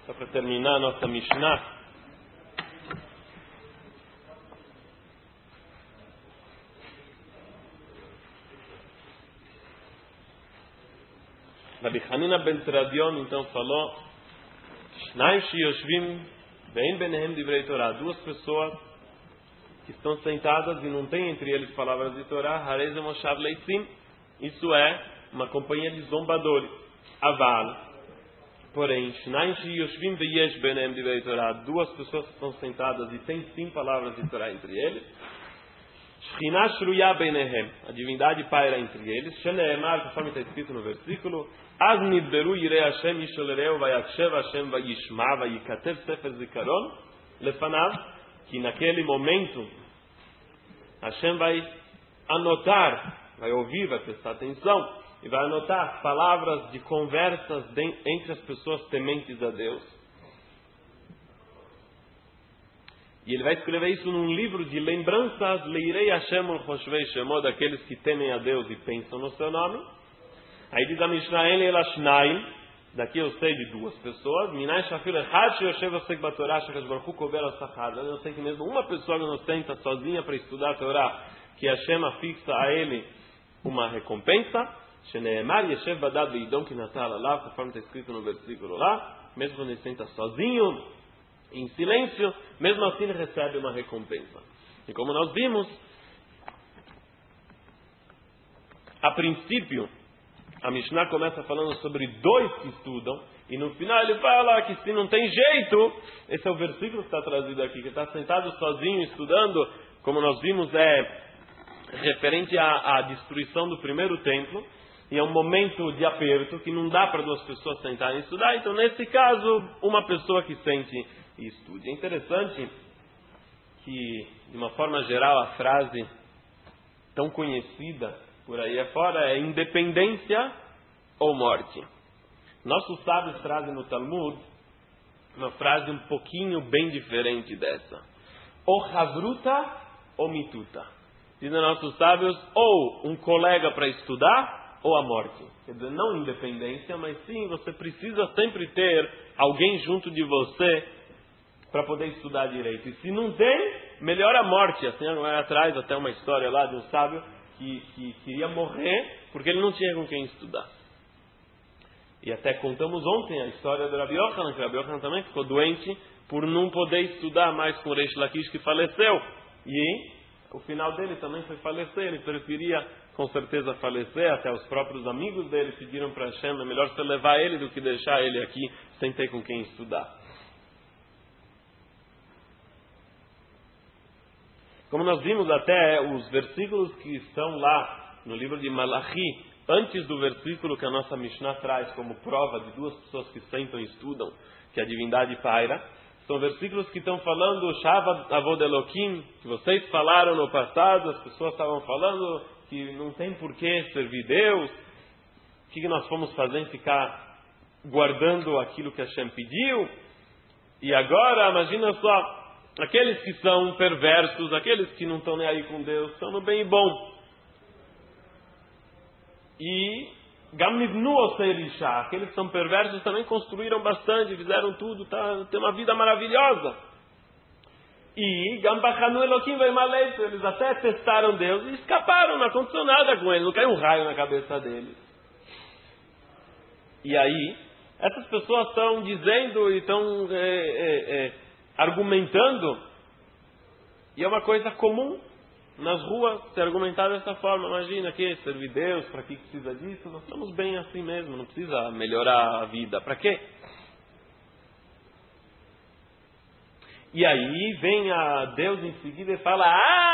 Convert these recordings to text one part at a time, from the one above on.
Só para terminar a nossa Mishnah. Rabi Hanina ben Teradion então falou: Shnai sheyoshvim bein benehem divrei Torah. Duas pessoas que estão sentadas e não tem entre eles palavras de Torá. Harei ze moshav leitzim. Isso é uma companhia de zombadores. Aval. Porém, Shnai sheyoshvim veyesh benehem divrei Torah. Duas pessoas que estão sentadas e tem sim palavras de Torá entre eles. Shekhinah shruya benehem. A divindade paira entre eles. Sheneemar, conforme está escrito no versículo: Az nidberu yirei Hashem yisholereu vayakshev Hashem vayishma vayikatev sefer zikaron lefanav. Que naquele momento Hashem vai anotar, vai ouvir, vai prestar atenção e vai anotar palavras de conversas entre as pessoas tementes a Deus. E ele vai escrever isso num livro de lembranças, Leirei Hashem ul-Choshvei Shemo, daqueles que temem a Deus e pensam no seu nome. Aí diz a Mishnah, Ele Elashnaim, daqui eu sei de duas pessoas, Minai Shafir Echad Sheyoshev Osek Batorah Shakadosh Baruch Hu Kober Al-Sachar. Eu sei que mesmo uma pessoa que não senta sozinha para estudar a Torá, que Hashem afixa a ele uma recompensa, Sheneemar Yeshev Badad Veidom Kinatar Alav, conforme está escrito no versículo lá, mesmo quando ele senta sozinho, em silêncio, mesmo assim ele recebe uma recompensa. E como nós vimos, a princípio, a Mishnah começa falando sobre dois que estudam, e no final ele fala que se não tem jeito, esse é o versículo que está trazido aqui, que está sentado sozinho estudando, como nós vimos, é referente à destruição do primeiro templo, e é um momento de aperto, que não dá para duas pessoas sentarem e estudar, então nesse caso, uma pessoa que sente e estude. É interessante que, de uma forma geral, a frase tão conhecida por aí afora é independência ou morte. Nossos sábios trazem no Talmud uma frase um pouquinho bem diferente dessa. Ou havruta ou mituta. Dizem nossos sábios, ou um colega para estudar, ou a morte. Quer dizer, não independência, mas sim, você precisa sempre ter alguém junto de você para poder estudar direito. E se não tem, melhor a morte. Assim, agora atrás até uma história lá de um sábio que queria morrer porque ele não tinha com quem estudar. E até contamos ontem a história do Rabi Yochanan, que o Rabi Yochanan também ficou doente por não poder estudar mais com o Reish Lakish, que faleceu. E o final dele também foi falecer. Ele preferia com certeza falecer. Até os próprios amigos dele pediram para Hashem: é melhor você levar ele do que deixar ele aqui sem ter com quem estudar. Como nós vimos até os versículos que estão lá no livro de Malachi, antes do versículo que a nossa Mishnah traz como prova de duas pessoas que sentam e estudam, que a divindade paira, são versículos que estão falando Shabbat Avod Elokim, que vocês falaram no passado, as pessoas estavam falando que não tem por que servir Deus, o que nós fomos fazer? Ficar guardando aquilo que Hashem pediu. E agora, imagina só, aqueles que são perversos, aqueles que não estão nem aí com Deus, estão no bem e bom. E Gamnivnu Oseirisha, aqueles que são perversos também construíram bastante, fizeram tudo, tem uma vida maravilhosa. E Gambachanu Elokim Veimaleit, eles até testaram Deus e escaparam, não aconteceu nada com eles, não caiu um raio na cabeça deles. E aí, essas pessoas estão dizendo e estão argumentando, e é uma coisa comum nas ruas se argumentar dessa forma. Imagina que servir Deus, para que precisa disso? Nós estamos bem assim mesmo, não precisa melhorar a vida, para quê? E aí vem a Deus em seguida e fala: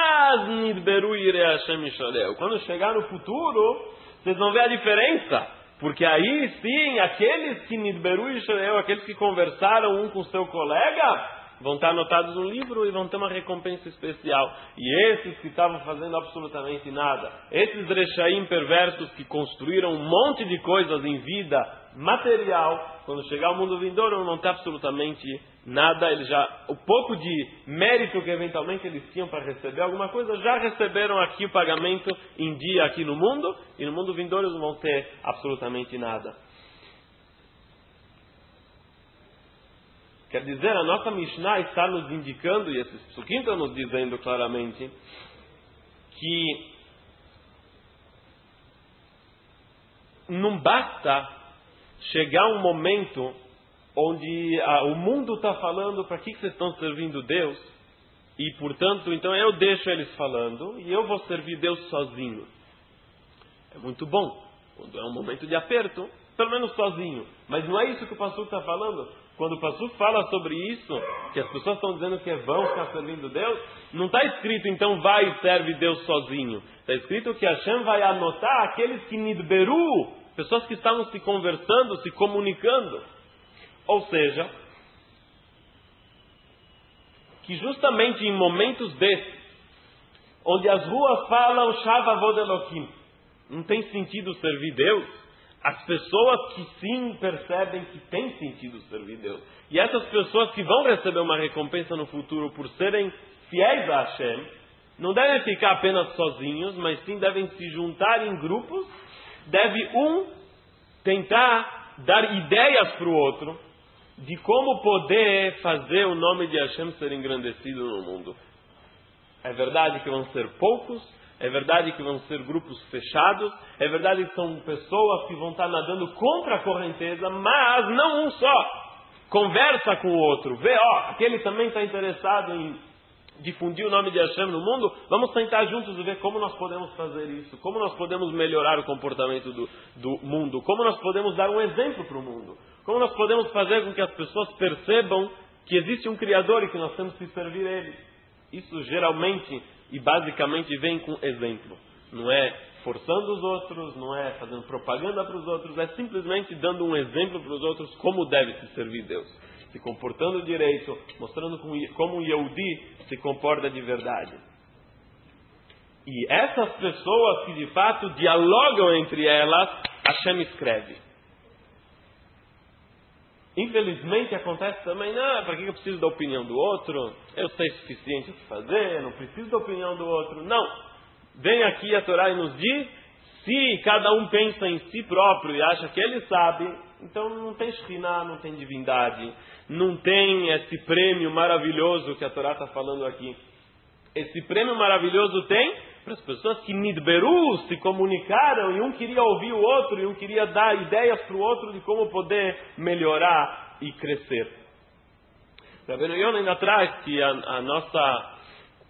quando chegar no futuro, vocês vão ver a diferença, porque aí sim, aqueles que Nidberu Yisrael, aqueles que conversaram um com seu colega, vão estar anotados no livro e vão ter uma recompensa especial. E esses que estavam fazendo absolutamente nada, esses Rechaim perversos que construíram um monte de coisas em vida material, quando chegar ao mundo vindouro não tem absolutamente nada. Eles o pouco de mérito que eventualmente eles tinham para receber alguma coisa, já receberam aqui o pagamento em dia aqui no mundo, e no mundo vindouro eles não vão ter absolutamente nada. Quer dizer, a nossa Mishnah está nos indicando, e esses psukim estão nos dizendo claramente, que não basta chegar um momento onde o mundo está falando para que vocês estão servindo Deus, e portanto, então eu deixo eles falando e eu vou servir Deus sozinho. É muito bom, quando é um momento de aperto, pelo menos sozinho. Mas não é isso que o pastor está falando. Quando o pastor fala sobre isso, que as pessoas estão dizendo que é vão ficar servindo Deus, não está escrito então vai e serve Deus sozinho. Está escrito que Hashem vai anotar aqueles que nidberu, pessoas que estavam se conversando, se comunicando. Ou seja, que justamente em momentos desses, onde as ruas falam Shavavod Elohim, não tem sentido servir Deus, as pessoas que sim percebem que tem sentido servir Deus, e essas pessoas que vão receber uma recompensa no futuro por serem fiéis a Hashem, não devem ficar apenas sozinhos, mas sim devem se juntar em grupos. Deve tentar dar ideias para o outro de como poder fazer o nome de Hashem ser engrandecido no mundo. É verdade que vão ser poucos, é verdade que vão ser grupos fechados, é verdade que são pessoas que vão estar nadando contra a correnteza, mas não um só. Conversa com o outro, vê, aquele também está interessado em difundir o nome de Hashem no mundo, vamos sentar juntos e ver como nós podemos fazer isso, como nós podemos melhorar o comportamento do mundo, como nós podemos dar um exemplo para o mundo, como nós podemos fazer com que as pessoas percebam que existe um Criador e que nós temos que servir Ele. Isso geralmente e basicamente vem com exemplo. Não é forçando os outros, não é fazendo propaganda para os outros, é simplesmente dando um exemplo para os outros como deve se servir Deus. Se comportando direito, mostrando como o Yehudi se comporta de verdade. E essas pessoas que de fato dialogam entre elas, Hashem escreve. Infelizmente acontece também, para que eu preciso da opinião do outro? Eu sei o suficiente o que fazer, não preciso da opinião do outro. Não. Vem aqui a Torá e nos diz, se cada um pensa em si próprio e acha que ele sabe, então não tem Shekhinah, não tem divindade, não tem esse prêmio maravilhoso que a Torá está falando aqui. Esse prêmio maravilhoso tem para as pessoas que nidberu, se comunicaram, e um queria ouvir o outro, e um queria dar ideias para o outro de como poder melhorar e crescer. Rabbeinu Yonah ainda traz que a nossa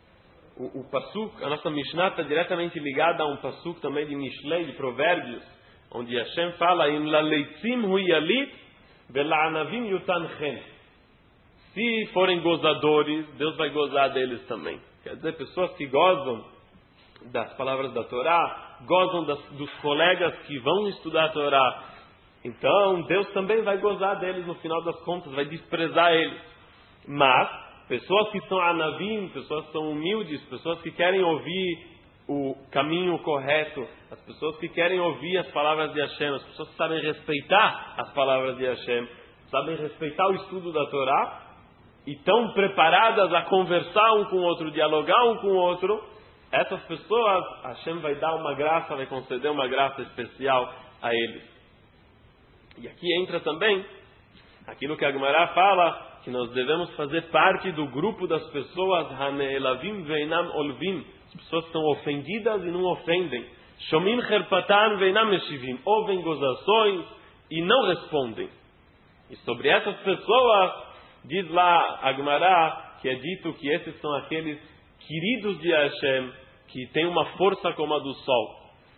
Mishnah está diretamente ligada a um pasuk também de Mishlei, de Provérbios, onde Hashem fala Im laleitzim hu yalit vela'anavim yutanchen. Se forem gozadores, Deus vai gozar deles também. Quer dizer, pessoas que gozam das palavras da Torá, gozam dos colegas que vão estudar a Torá, então Deus também vai gozar deles no final das contas, vai desprezar eles. Mas pessoas que são anavim, pessoas que são humildes, pessoas que querem ouvir o caminho correto, as pessoas que querem ouvir as palavras de Hashem, as pessoas que sabem respeitar as palavras de Hashem, sabem respeitar o estudo da Torá, e estão preparadas a conversar um com o outro, dialogar um com o outro, essas pessoas, Hashem vai dar uma graça, vai conceder uma graça especial a eles. E aqui entra também aquilo que a Gemara fala, que nós devemos fazer parte do grupo das pessoas Hane'elavim veinam olvim, as pessoas que estão ofendidas e não ofendem. Shomim herpatan veinam meshivim, ouvem gozações e não respondem. E sobre essas pessoas, diz lá a Gemara, que é dito que esses são aqueles queridos de Hashem, que têm uma força como a do sol.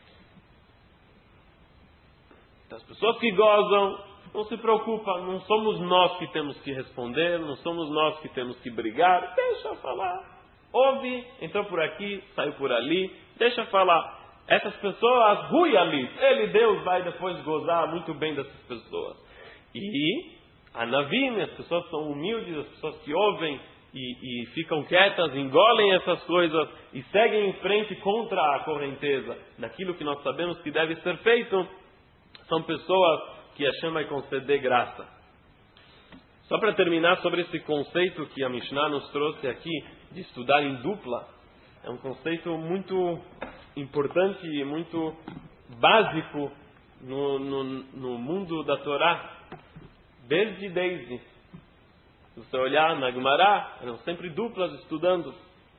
Então, as pessoas que gozam, não se preocupa, não somos nós que temos que responder, não somos nós que temos que brigar, deixa falar. Ouve, entrou por aqui, saiu por ali, deixa falar. Essas pessoas, Rui ali, Deus vai depois gozar muito bem dessas pessoas. E a Navim, as pessoas são humildes, as pessoas que ouvem e ficam quietas, engolem essas coisas e seguem em frente contra a correnteza, naquilo que nós sabemos que deve ser feito, são pessoas que Hashem vai conceder graça. Só para terminar sobre esse conceito que a Mishnah nos trouxe aqui, de estudar em dupla, é um conceito muito importante e muito básico no mundo da Torá, desde Se você olhar na Gemara, eram sempre duplas estudando.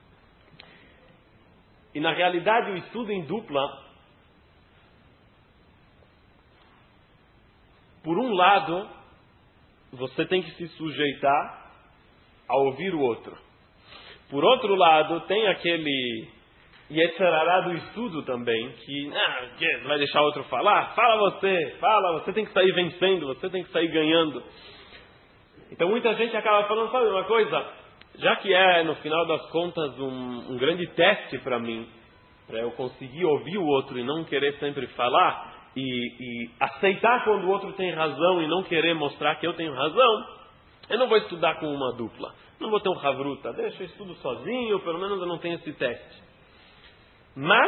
E na realidade o estudo em dupla, por um lado, você tem que se sujeitar a ouvir o outro. Por outro lado, tem aquele yetzerará do estudo também, que vai deixar outro falar? Fala, você tem que sair vencendo, você tem que sair ganhando. Então muita gente acaba falando, sabe uma coisa? Já que é, no final das contas, um grande teste para mim, para eu conseguir ouvir o outro e não querer sempre falar, e aceitar quando o outro tem razão e não querer mostrar que eu tenho razão, eu não vou estudar com uma dupla. Não vou ter um Havruta, deixa eu estudo sozinho, pelo menos eu não tenho esse teste. Mas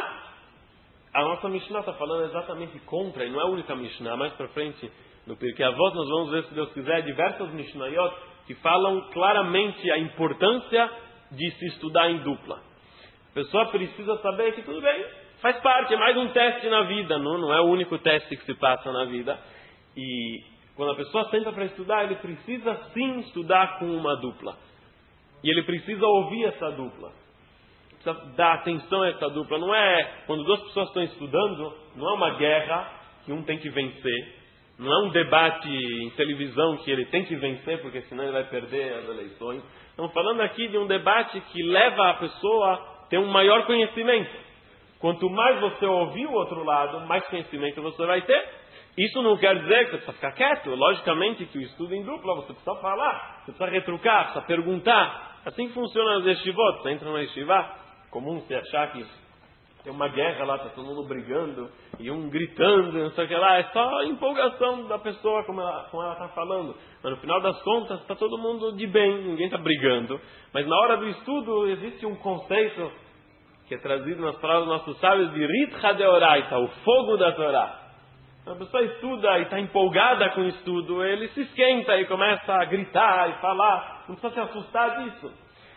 a nossa Mishnah está falando exatamente contra, e não é a única Mishnah. Mais para frente, no Pirkei Avot, nós vamos ver, se Deus quiser, diversas Mishnayot que falam claramente a importância de se estudar em dupla. A pessoa precisa saber que tudo bem, faz parte, é mais um teste na vida, não é o único teste que se passa na vida. E quando a pessoa senta para estudar, ele precisa sim estudar com uma dupla. E ele precisa ouvir essa dupla. Precisa dar atenção a essa dupla. Não é, quando duas pessoas estão estudando, não é uma guerra que um tem que vencer. Não é um debate em televisão que ele tem que vencer, porque senão ele vai perder as eleições. Estamos falando aqui de um debate que leva a pessoa a ter um maior conhecimento. Quanto mais você ouvir o outro lado, mais conhecimento você vai ter. Isso não quer dizer que você precisa ficar quieto. Logicamente que o estudo em dupla, você precisa falar, você precisa retrucar, precisa perguntar. Assim funciona as yeshivot. Você entra na yeshiva, comum você achar que tem uma guerra lá, está todo mundo brigando, e um gritando, não sei o que lá. É só a empolgação da pessoa como ela está falando. Mas no final das contas, está todo mundo de bem, ninguém está brigando. Mas na hora do estudo, existe um conceito que é trazido nas palavras dos nossos sábios de Ritcha Deoraita, o fogo da Torá. Quando a pessoa estuda e está empolgada com o estudo, ele se esquenta e começa a gritar e falar. Não precisa se assustar disso.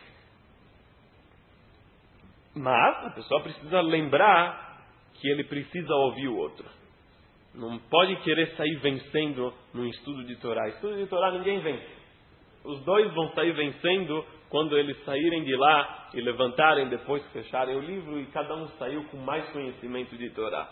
Mas a pessoa precisa lembrar que ele precisa ouvir o outro. Não pode querer sair vencendo num estudo de Torá. Estudo de Torá ninguém vence. Os dois vão sair vencendo quando eles saírem de lá e levantarem depois que fecharem o livro e cada um saiu com mais conhecimento de Torá.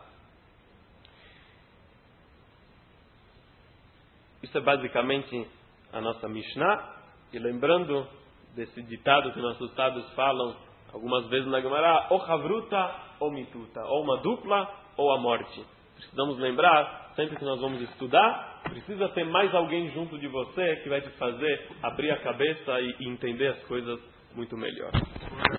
Isso é basicamente a nossa Mishnah. E lembrando desse ditado que nossos sábios falam algumas vezes na Gemara, ou Havruta ou Mituta, ou uma dupla ou a morte. Precisamos lembrar, sempre que nós vamos estudar, precisa ter mais alguém junto de você que vai te fazer abrir a cabeça e entender as coisas muito melhor.